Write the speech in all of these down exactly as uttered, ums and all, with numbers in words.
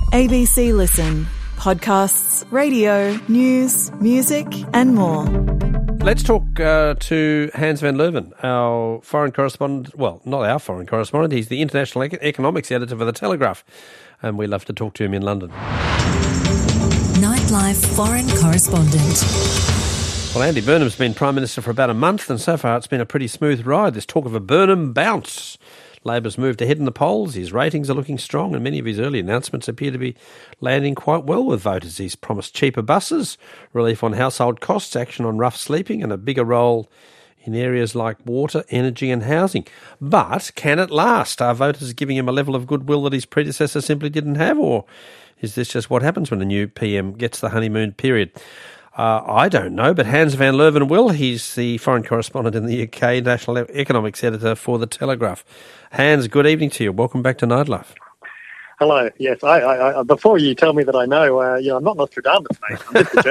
A B C Listen. Podcasts, radio, news, music and more. Let's talk uh, to Hans van Leuven, our foreign correspondent. Well, not our foreign correspondent. He's the international ec- economics editor for The Telegraph. And we love to talk to him in London. Nightlife foreign correspondent. Well, Andy Burnham's been Prime Minister for about a month, and so far it's been a pretty smooth ride. There's talk of a Burnham bounce. Labor's moved ahead in the polls, his ratings are looking strong, and many of his early announcements appear to be landing quite well with voters. He's promised cheaper buses, relief on household costs, action on rough sleeping, and a bigger role in areas like water, energy and housing. But can it last? Are voters giving him a level of goodwill that his predecessor simply didn't have, or is this just what happens when a new P M gets the honeymoon period? Uh, I don't know, but Hans van Leuven will. He's the foreign correspondent in the U K, national economics editor for The Telegraph. Hans, good evening to you. Welcome back to Nightlife. Hello. Yes, I, I, I, before you tell me that I know, uh, you know, I'm not Nostradamus, mate. I'm just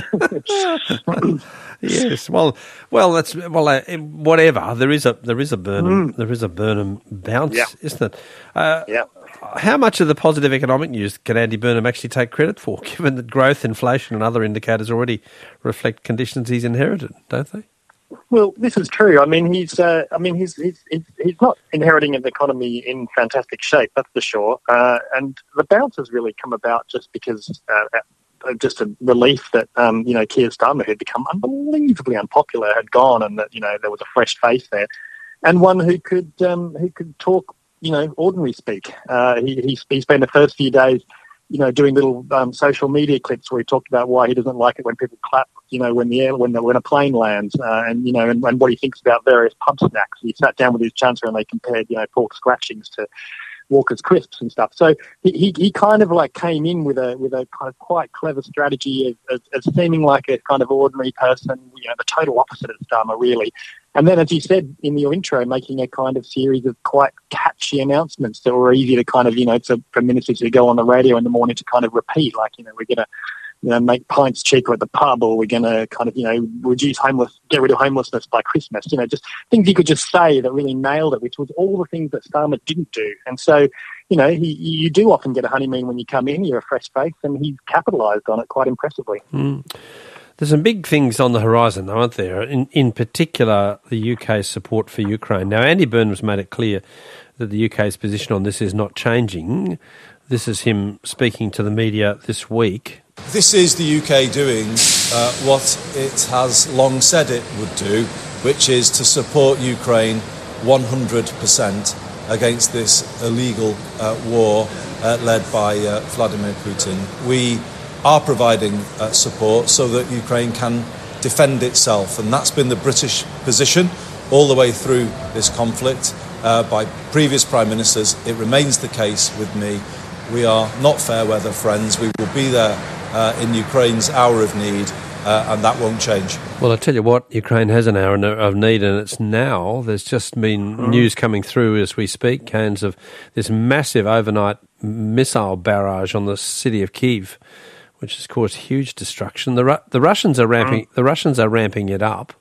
a journalist. Yes. Well, well, that's well. Uh, whatever. There is a there is a Burnham Mm. there is a Burnham bounce, Yeah. isn't it? Uh, Yeah. How much of the positive economic news can Andy Burnham actually take credit for, given that growth, inflation, and other indicators already reflect conditions he's inherited, don't they? Well, this is true. I mean, he's. Uh, I mean, he's, he's. He's. He's not inheriting an economy in fantastic shape. That's for sure. Uh, and the bounce has really come about just because. Uh, just a relief that, um, you know, Keir Starmer, who'd become unbelievably unpopular, had gone, and that, you know, there was a fresh face there, and one who could um, who could talk, you know, ordinary speak. Uh, he, he he spent the first few days, you know, doing little um, social media clips where he talked about why he doesn't like it when people clap, you know, when the air when the, when a plane lands, uh, and you know, and, and what he thinks about various pub snacks. He sat down with his chancellor and they compared, you know, pork scratchings to Walker's crisps and stuff. So he, he, he kind of like came in with a with a kind of quite clever strategy of, of, of seeming like a kind of ordinary person, you know, the total opposite of Starmer, really. And then, as you said in your intro, making a kind of series of quite catchy announcements that were easy to kind of, you know, to, for ministers to go on the radio in the morning to kind of repeat, like, you know, we're going to, you know, make pints cheaper at the pub, or we're going to kind of, you know, reduce homeless, get rid of homelessness by Christmas. You know, just things you could just say that really nailed it, which was all the things that Starmer didn't do. And so, you know, he, you do often get a honeymoon when you come in, you're a fresh face, and he's capitalised on it quite impressively. Mm. There's some big things on the horizon, though, aren't there? In, in particular, the U K's support for Ukraine. Now, Andy Burnham's made it clear that the U K's position on this is not changing. This is him speaking to the media this week. This is the U K doing uh, what it has long said it would do, which is to support Ukraine one hundred percent against this illegal uh, war uh, led by uh, Vladimir Putin. We are providing uh, support so that Ukraine can defend itself, and that's been the British position all the way through this conflict uh, by previous Prime Ministers. It remains the case with me. We are not fair weather friends. We will be there uh, in Ukraine's hour of need, uh, and that won't change. Well, I tell you what, Ukraine has an hour of need, and it's now. There's just been mm. news coming through as we speak, Hans, of this massive overnight missile barrage on the city of Kyiv, which has caused huge destruction. The Ru- the Russians are ramping mm. the Russians are ramping it up,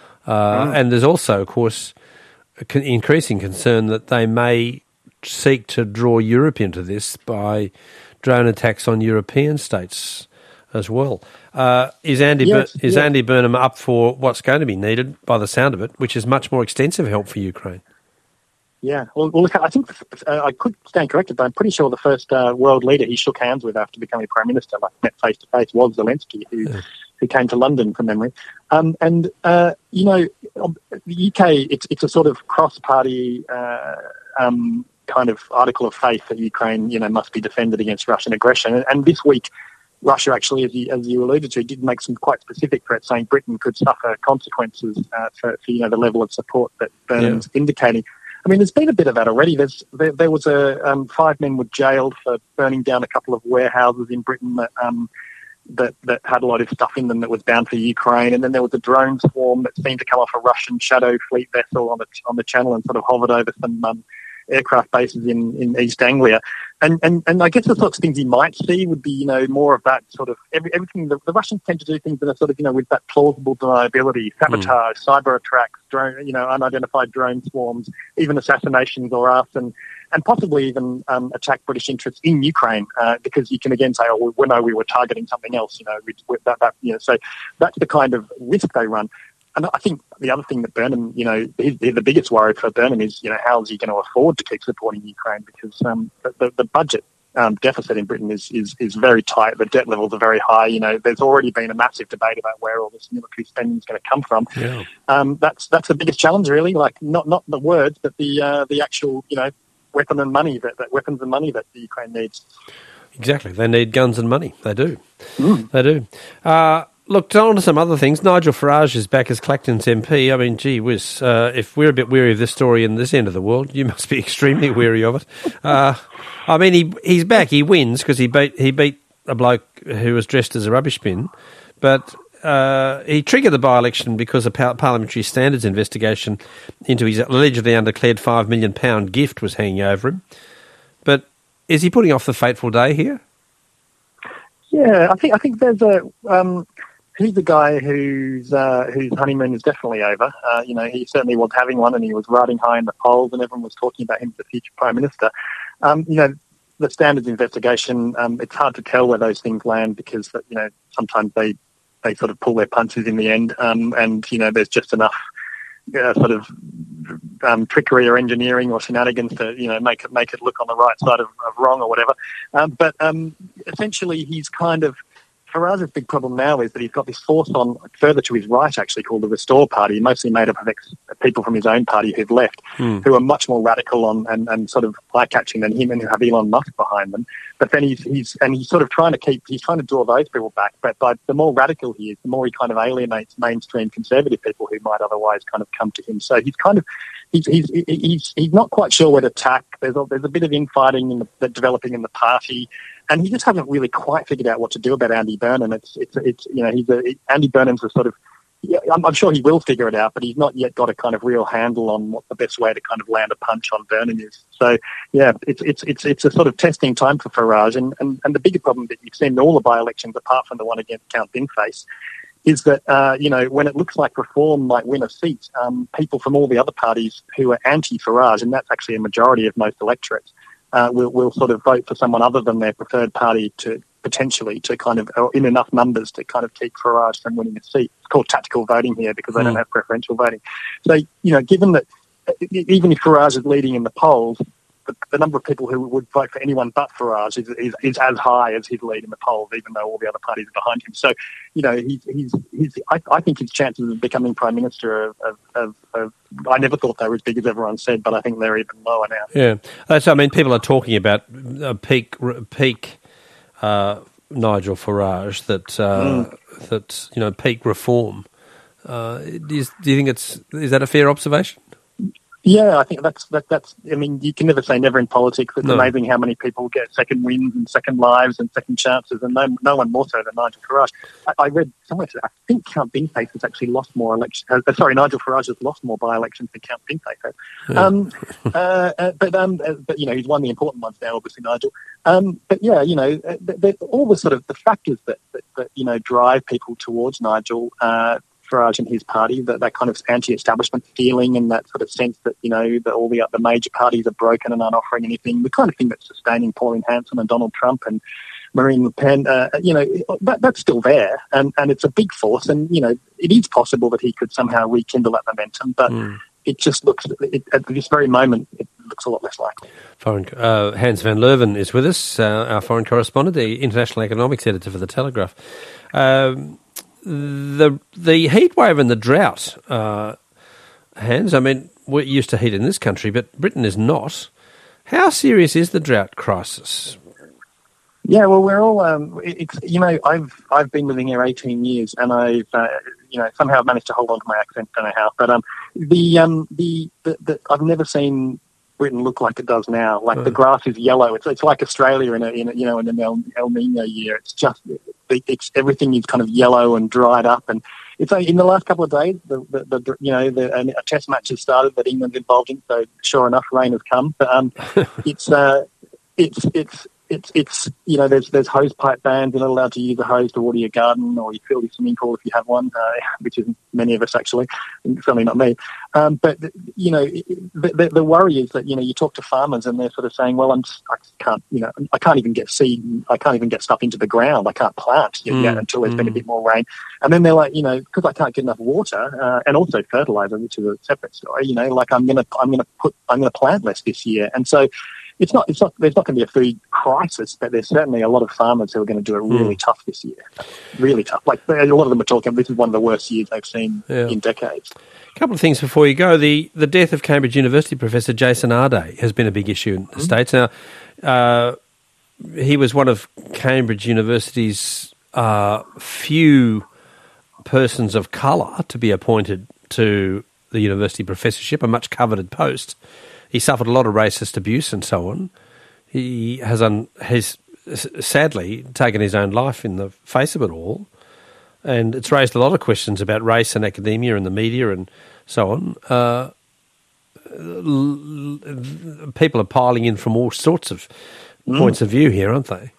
uh, mm. and there's also, of course, a con- increasing concern that they may seek to draw Europe into this by drone attacks on European states as well. Uh, is Andy yes, Bur- is yes. Andy Burnham up for what's going to be needed, by the sound of it, which is much more extensive help for Ukraine? Yeah, well, well look, I think uh, I could stand corrected, but I'm pretty sure the first uh, world leader he shook hands with after becoming Prime Minister, like met face to face, was Zelensky, who yeah. who came to London from memory. Um, and uh, you know, the U K, it's it's a sort of cross-party uh, um, kind of article of faith that Ukraine, you know, must be defended against Russian aggression. And, and this week, Russia actually, as you, as you alluded to, did make some quite specific threats, saying Britain could suffer consequences uh, for, for you know the level of support that Burnham's yeah. indicating. I mean, there's been a bit of that already. There's, there, there was a um, five men were jailed for burning down a couple of warehouses in Britain that, um, that that had a lot of stuff in them that was bound for Ukraine. And then there was a drone swarm that seemed to come off a Russian Shadow Fleet vessel on the on the channel and sort of hovered over some um, aircraft bases in, in East Anglia. And, and and I guess the sorts of things you might see would be, you know, more of that sort of every, everything. The, the Russians tend to do things that are sort of, you know, with that plausible deniability, sabotage, mm. cyber attacks, drone, you know, unidentified drone swarms, even assassinations or us, and and possibly even um, attack British interests in Ukraine, uh, because you can again say, oh, we know we were targeting something else, you know, we, we, that, that, you know, so that's the kind of risk they run. And I think the other thing that Burnham, you know, his, the biggest worry for Burnham is, you know, how is he going to afford to keep supporting Ukraine? Because um, the, the budget um, deficit in Britain is, is is very tight. The debt levels are very high. You know, there's already been a massive debate about where all this military spending is going to come from. Yeah. Um, that's that's the biggest challenge, really. Like not not the words, but the uh, the actual, you know, weapon and money that, that weapons and money that the Ukraine needs. Exactly, they need guns and money. They do. Mm. They do. Uh, Look, on to some other things. Nigel Farage is back as Clacton's M P. I mean, gee whiz, uh, if we're a bit weary of this story in this end of the world, you must be extremely weary of it. Uh, I mean, he he's back. He wins because he beat he beat a bloke who was dressed as a rubbish bin, but uh, he triggered the by-election because a par- parliamentary standards investigation into his allegedly undeclared five million pound gift was hanging over him. But is he putting off the fateful day here? Yeah, I think I think there's a. Um, He's the guy whose uh, whose honeymoon is definitely over. Uh, you know, he certainly was having one, and he was riding high in the polls, and everyone was talking about him as the future Prime Minister. Um, you know, the standards investigation, um, it's hard to tell where those things land because, you know, sometimes they, they sort of pull their punches in the end, um, and, you know, there's just enough uh, sort of um, trickery or engineering or shenanigans to, you know, make it, make it look on the right side of, of wrong or whatever. Um, but um, essentially he's kind of, Farage's big problem now is that he's got this force on further to his right, actually, called the Restore Party, mostly made up of ex- people from his own party who've left, mm. who are much more radical on and, and sort of eye-catching than him, and who have Elon Musk behind them. But then he's he's and he's sort of trying to keep he's trying to draw those people back. But by the more radical he is, the more he kind of alienates mainstream conservative people who might otherwise kind of come to him. So he's kind of he's he's he's, he's not quite sure where to tack. There's a, there's a bit of infighting in the, developing in the party. And he just hasn't really quite figured out what to do about Andy Burnham. It's, it's, it's you know, he's a, Andy Burnham's a sort of, yeah, I'm, I'm sure he will figure it out, but he's not yet got a kind of real handle on what the best way to kind of land a punch on Burnham is. So, yeah, it's it's it's it's a sort of testing time for Farage. And, and, and the bigger problem that you've seen in all the by-elections, apart from the one against Count Binface, is that, uh, you know, when it looks like Reform might win a seat, um, people from all the other parties who are anti-Farage, and that's actually a majority of most electorates, Uh, will will sort of vote for someone other than their preferred party to potentially to kind of, or in enough numbers to kind of keep Farage from winning a seat. It's called tactical voting here because they mm. don't have preferential voting. So, you know, given that even if Farage is leading in the polls, the, the number of people who would vote for anyone but Farage is, is, is as high as his lead in the polls, even though all the other parties are behind him. So, you know, he's, he's, he's I, I think his chances of becoming Prime Minister of, of, of, of I never thought they were as big as everyone said, but I think they're even lower now. Yeah. That's, I mean, people are talking about uh, peak peak uh, Nigel Farage, that, uh, mm. that you know, peak Reform. Uh, do, you, do you think it's, is that a fair observation? Yeah, I think that's that, that's. I mean, you can never say never in politics. It's no. amazing how many people get second wins and second lives and second chances, and no, no one more so than Nigel Farage. I, I read somewhere today, I think Count Binface has actually lost more elections. Uh, sorry, Nigel Farage has lost more by-elections than Count Binface has. Yeah. Um, uh, uh, but um, uh, but you know, he's won the important ones now, obviously, Nigel. Um, but yeah, you know, uh, the, the, all the sort of the factors that, that, that you know drive people towards Nigel. Uh, Farage and his party, that, that kind of anti-establishment feeling and that sort of sense that, you know, that all the other major parties are broken and aren't offering anything, the kind of thing that's sustaining Pauline Hanson and Donald Trump and Marine Le Pen, uh, you know, that, that's still there, and, and it's a big force, and, you know, it is possible that he could somehow rekindle that momentum, but mm. it just looks, it, at this very moment, it looks a lot less likely. Foreign, uh, Hans van Leuven is with us, uh, our foreign correspondent, the international economics editor for The Telegraph. Um, The the heat wave and the drought, uh, Hans, I mean, we're used to heat in this country, but Britain is not. How serious is the drought crisis? Yeah, well, we're all, um, it's, you know, I've I've been living here eighteen years, and I've, uh, you know, somehow managed to hold on to my accent, don't know how, but um, the um, the, the, the I've never seen Britain look like it does now. Like oh. the grass is yellow. It's it's like Australia in a, in a you know in an El, El Nino year. It's just it's everything is kind of yellow and dried up, and it's like in the last couple of days, the, the, the you know, the, a test match has started that England's involved in. So sure enough, rain has come. But um, it's uh, it's it's. It's, it's you know, there's there's hose pipe bans. You're not allowed to use a hose to water your garden or you fill your swimming pool if you have one, uh, which is many of us actually, certainly not me. Um, but, you know, the, the, the worry is that, you know, you talk to farmers and they're sort of saying, well, I'm just, I can't, you know, I can't even get seed, I can't even get stuff into the ground. I can't plant yet, Mm, yet until there's mm. been a bit more rain. And then they're like, you know, because I can't get enough water uh, and also fertilizer, which is a separate story, you know, like I'm going to, I'm going to put, I'm going to plant less this year. And so, It's not. It's not. There's not going to be a food crisis, but there's certainly a lot of farmers who are going to do it really mm. tough this year. Really tough. Like a lot of them are talking. This is one of the worst years they've seen yeah. in decades. A couple of things before you go. The the death of Cambridge University professor Jason Arday has been a big issue in the mm. States. Now, uh, he was one of Cambridge University's uh, few persons of colour to be appointed to the university professorship, a much coveted post. He suffered a lot of racist abuse and so on. He has, un, has sadly taken his own life in the face of it all, and it's raised a lot of questions about race and academia and the media and so on. Uh, l- l- people are piling in from all sorts of mm. points of view here, aren't they?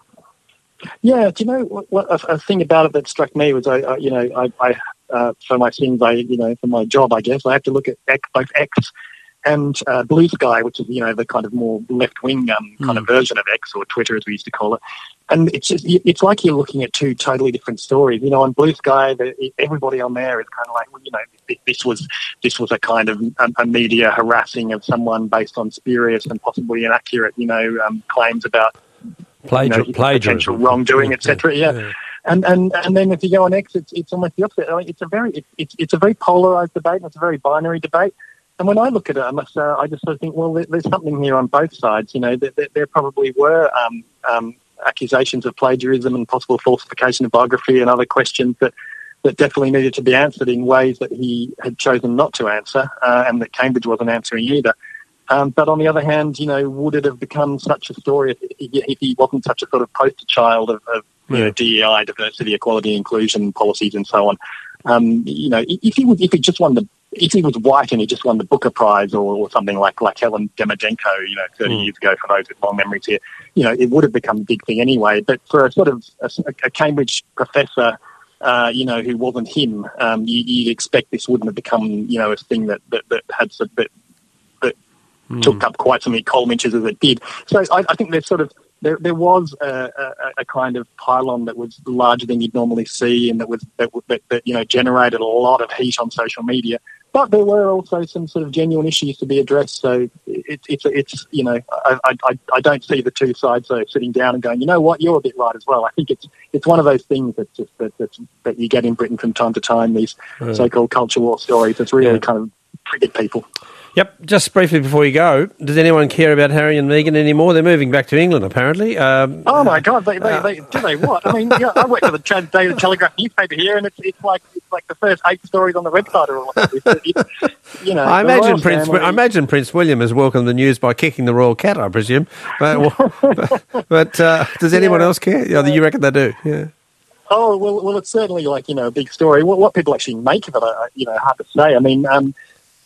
Yeah, do you know what, what a, a thing about it that struck me was I, I you know, I, I uh, for my sins, I you know, for my job, I guess I have to look at X, both X. And uh, Blue Sky, which is, you know, the kind of more left-wing um, kind mm. of version of X, or Twitter as we used to call it. And it's just, it's like you're looking at two totally different stories. You know, on Blue Sky, the, everybody on there is kind of like, well, you know, this was this was a kind of a, a media harassing of someone based on spurious and possibly inaccurate, you know, um, claims about Plagiar- you know, plagiarism, potential wrongdoing, et cetera. Yeah. yeah. And, and and then if you go on X, it's it's almost the opposite. I mean, it's a very it, it's it's a very polarised debate. And it's a very binary debate. And when I look at it, I must, uh, I just sort of think, well, there, there's something here on both sides. You know, there, there, there probably were um, um, accusations of plagiarism and possible falsification of biography and other questions that, that definitely needed to be answered in ways that he had chosen not to answer, uh, and that Cambridge wasn't answering either. Um, but on the other hand, you know, would it have become such a story if, if he wasn't such a sort of poster child of, of you know, D E I, diversity, equality, inclusion policies, and so on? Um, you know, if he was, if he just won the If he was white and he just won the Booker Prize or, or something like, like Helen Demidenko, you know, thirty mm. years ago, for those with long memories here, you know, it would have become a big thing anyway. But for a sort of a, a Cambridge professor, uh, you know, who wasn't him, um, you, you'd expect this wouldn't have become, you know, a thing that, that, that had some, that, that mm. took up quite so many column inches as it did. So I, I think there's sort of, There, there was a, a, a kind of pylon that was larger than you'd normally see, and that was that, that, that you know generated a lot of heat on social media. But there were also some sort of genuine issues to be addressed. So it, it's it's you know I, I I don't see the two sides though sitting down and going, you know what, you're a bit right as well. I think it's it's one of those things that just that that, that you get in Britain from time to time. These yeah. so-called culture war stories that's really yeah. kind of triggered people. Yep, just briefly before you go, does anyone care about Harry and Meghan anymore? They're moving back to England, apparently. Um, oh, my God, they, they, uh, they, do they what? I mean, yeah, I work for the Daily Telegraph newspaper here, and it's it's like it's like the first eight stories on the website are all about this. It's, you know, I imagine Prince family. I imagine Prince William has welcomed the news by kicking the royal cat, I presume. But, but, but uh, does anyone yeah, else care? Yeah, you reckon they do, yeah. Oh, well, well, it's certainly like, you know, a big story. What, what people actually make of it, uh, you know, hard to say. I mean, um,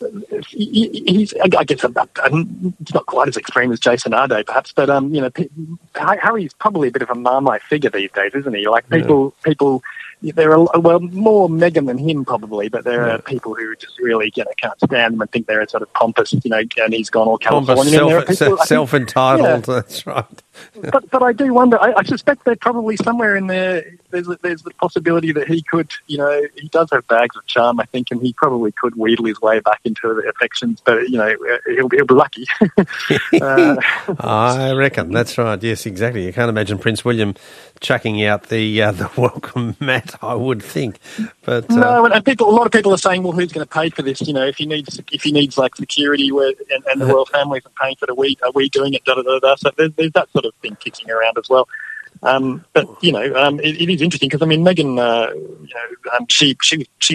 he's, I guess, it's not quite as extreme as Jason Arday, perhaps, but um, you know, Harry's probably a bit of a Marmite figure these days, isn't he? Like people, yeah. people, there are well more Meghan than him probably, but there yeah. are people who just really, you know, can't stand him and think they're sort of pompous, you know, and he's gone all Californian. Self, people, self-entitled, yeah. That's right. but but I do wonder. I, I suspect that probably somewhere in there, there's there's the possibility that he could, you know, he does have bags of charm, I think, and he probably could wheedle his way back into the affections. But you know, he'll, he'll be lucky. uh, I reckon that's right. Yes, exactly. You can't imagine Prince William chucking out the uh, the welcome mat, I would think. But uh, no, and people, a lot of people are saying, well, who's going to pay for this? You know, if he needs if he needs like security, where and, and the royal family isn't paying for it, are we are we doing it? Da da da da. So there's, there's that sort of thing kicking around as well. Um, but you know, um, it, it is interesting because I mean, Meghan, uh, you know, um, she she she's been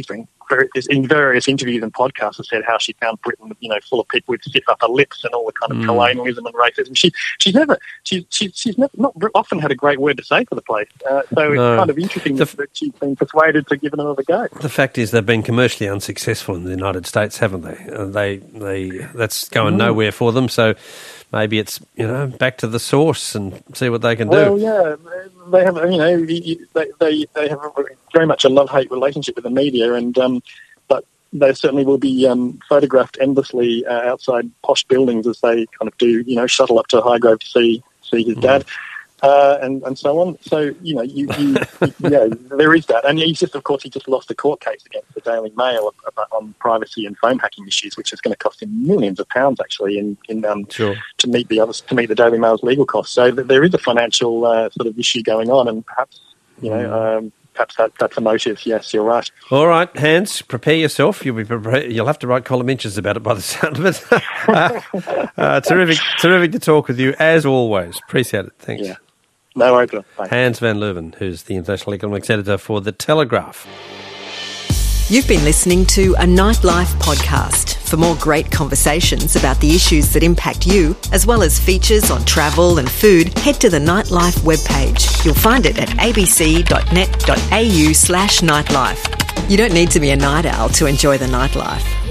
in various interviews and podcasts has said how she found Britain, you know, full of people with stiff upper lips and all the kind of mm. colonialism and racism. She she's never she, she she's never, not often had a great word to say for the place. Uh, so no. It's kind of interesting the, that she's been persuaded to give it another go. The fact is, they've been commercially unsuccessful in the United States, haven't they? Uh, they they that's going mm. nowhere for them. So maybe it's, you know, back to the source and see what they can well, do. Well, yeah, they have, you know, they they, they have very much a love-hate relationship with the media, and um, but they certainly will be um, photographed endlessly uh, outside posh buildings as they kind of do, you know, shuttle up to Highgrove to see see his dad. Mm. Uh, and, and so on. So, you know, you, you, you, yeah, there is that. And he's just, of course, he just lost a court case against the Daily Mail about, on privacy and phone hacking issues, which is going to cost him millions of pounds, actually, in, in um, sure. to meet the others, to meet the Daily Mail's legal costs. So th- there is a financial uh, sort of issue going on, and perhaps, you know, mm. um, perhaps that, that's a motive. Yes, you're right. All right, Hans, prepare yourself. You'll be prepared. You'll have to write column inches about it by the sound of it. uh, uh, terrific, terrific to talk with you, as always. Appreciate it. Thanks. Yeah. No worries. Bye. Hans van Leuven, who's the International Economics Editor for The Telegraph. You've been listening to a Nightlife podcast. For more great conversations about the issues that impact you, as well as features on travel and food, head to the Nightlife webpage. You'll find it at abc.net.au slash nightlife. You don't need to be a night owl to enjoy the nightlife.